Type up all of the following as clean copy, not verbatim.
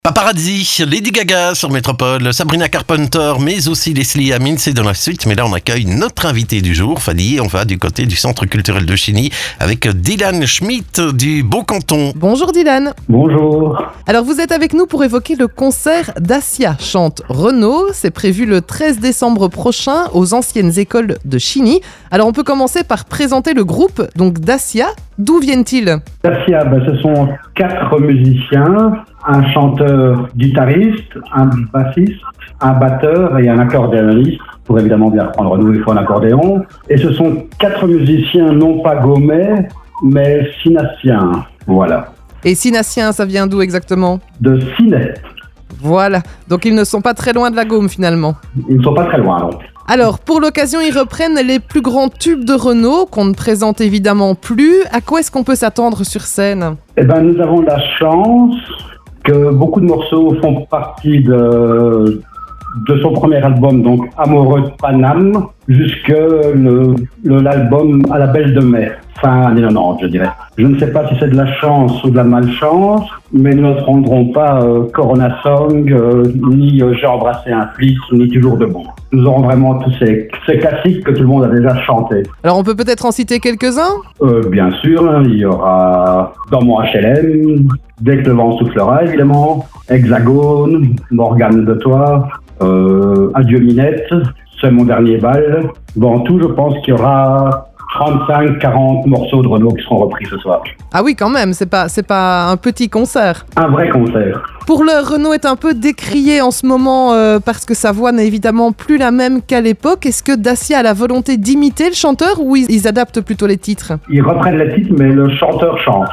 Paparazzi, Lady Gaga sur Métropole, Sabrina Carpenter, mais aussi Leslie Amin, c'est dans la suite. Mais là, on accueille notre invité du jour, Fanny. On va du côté du Centre culturel de Chigny avec Dylan Schmitt du Beau-Canton. Bonjour Dylan. Bonjour. Alors vous êtes avec nous pour évoquer le concert Dacia chante Renaud. C'est prévu le 13 décembre prochain aux anciennes écoles de Chigny. Alors on peut commencer par présenter le groupe, donc Dacia. D'où viennent-ils ? Dacia, ce sont 4 musiciens, un chanteur guitariste, un bassiste, un batteur et un accordéoniste. Pour évidemment bien reprendre Renaud, il faut un accordéon. Et ce sont 4 musiciens non pas gaummais, mais sinassiens. Voilà. Et sinassiens, ça vient d'où exactement ? De Sinet. Voilà, donc ils ne sont pas très loin de la Gaume finalement. Ils ne sont pas très loin, donc. Alors, pour l'occasion, ils reprennent les plus grands tubes de Renaud, qu'on ne présente évidemment plus. À quoi est-ce qu'on peut s'attendre sur scène ? Nous avons la chance que beaucoup de morceaux font partie de son premier album, donc Amoureux de Paname, jusque l'album À la Belle de Mai, fin années 90, je dirais. Je ne sais pas si c'est de la chance ou de la malchance, mais nous ne prendrons pas Corona Song, ni J'ai embrassé un flic, ni Toujours debout. Nous aurons vraiment tous ces classiques que tout le monde a déjà chantés. Alors on peut peut-être en citer quelques-uns ? Bien sûr, il y aura Dans mon HLM, Dès que le vent soufflera évidemment, Hexagone, Morgane de toi, Adieu Minette, C'est mon dernier bal. En tout, je pense qu'il y aura 35-40 morceaux de Renaud qui seront repris ce soir. Ah oui, quand même, c'est pas un petit concert. Un vrai concert. Pour l'heure, Renaud est un peu décrié en ce moment parce que sa voix n'est évidemment plus la même qu'à l'époque. Est-ce que Dacia a la volonté d'imiter le chanteur ou ils adaptent plutôt les titres ? Ils reprennent les titres, mais le chanteur chante.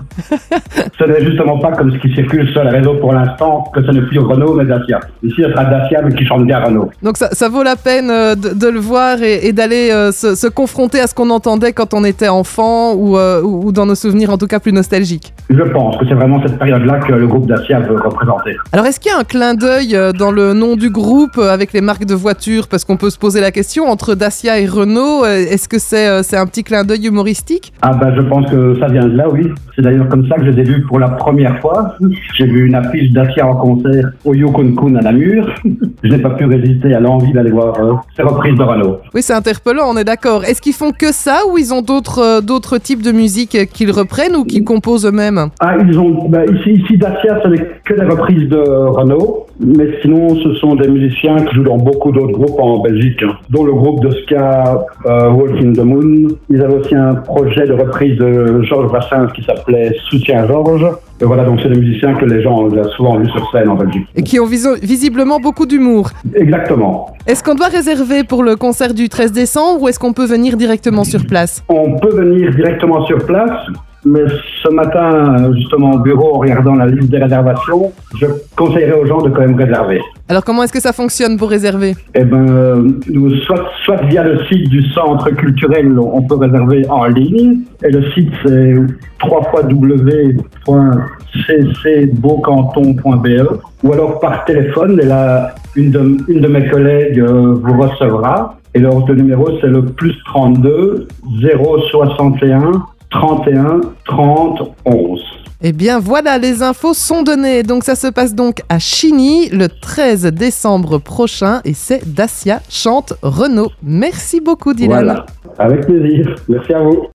Ce n'est justement pas comme ce qui circule sur les réseaux pour l'instant, que ce n'est plus Renaud mais Dacia. Ici, ce sera Dacia mais qui chante bien Renaud. Donc ça vaut la peine de le voir et d'aller se confronter à ce qu'on entendait quand on était enfant ou dans nos souvenirs en tout cas plus nostalgiques. Je pense que c'est vraiment cette période-là que le groupe Dacia veut représenter. Alors est-ce qu'il y a un clin d'œil dans le nom du groupe avec les marques de voitures ? Parce qu'on peut se poser la question, entre Dacia et Renault, est-ce que c'est un petit clin d'œil humoristique ? Je pense que ça vient de là, oui. C'est d'ailleurs comme ça que je les ai vus pour la première fois. J'ai vu une affiche Dacia en concert au Yukon Kun à Namur. Je n'ai pas pu résister à l'envie d'aller voir ces reprises de Renaud. Oui, c'est interpellant, on est d'accord. Est-ce qu'ils font que ça ou ils ont d'autres types de musique qu'ils reprennent ou qu'ils composent eux-mêmes ? Ils ont ici Dacia, ce n'est que des reprises de Renaud, mais sinon ce sont des musiciens qui jouent dans beaucoup d'autres groupes en Belgique, dont le groupe de ska Walk in the Moon. Ils avaient aussi un projet de reprise de Georges Brassens qui s'appelait Soutien Georges. Et voilà, donc c'est des musiciens que les gens ont souvent vus sur scène en Belgique. Et qui ont visiblement beaucoup d'humour. Exactement. Est-ce qu'on doit réserver pour le concert du 13 décembre ou est-ce qu'on peut venir directement sur place ? On peut venir directement sur place, mais ce matin, justement au bureau, en regardant la liste des réservations, je conseillerais aux gens de quand même réserver. Alors comment est-ce que ça fonctionne pour réserver ? Nous, soit via le site du centre culturel, on peut réserver en ligne. Et le site c'est www.ccbeaucanton.be ou alors par téléphone. Et là, une de mes collègues vous recevra. Et leur numéro, c'est le +32 061 31 30 11. Eh bien voilà, les infos sont données. Donc ça se passe donc à Chigny le 13 décembre prochain et c'est Dacia chante Renaud. Merci beaucoup Dylan. Voilà, avec plaisir. Merci à vous.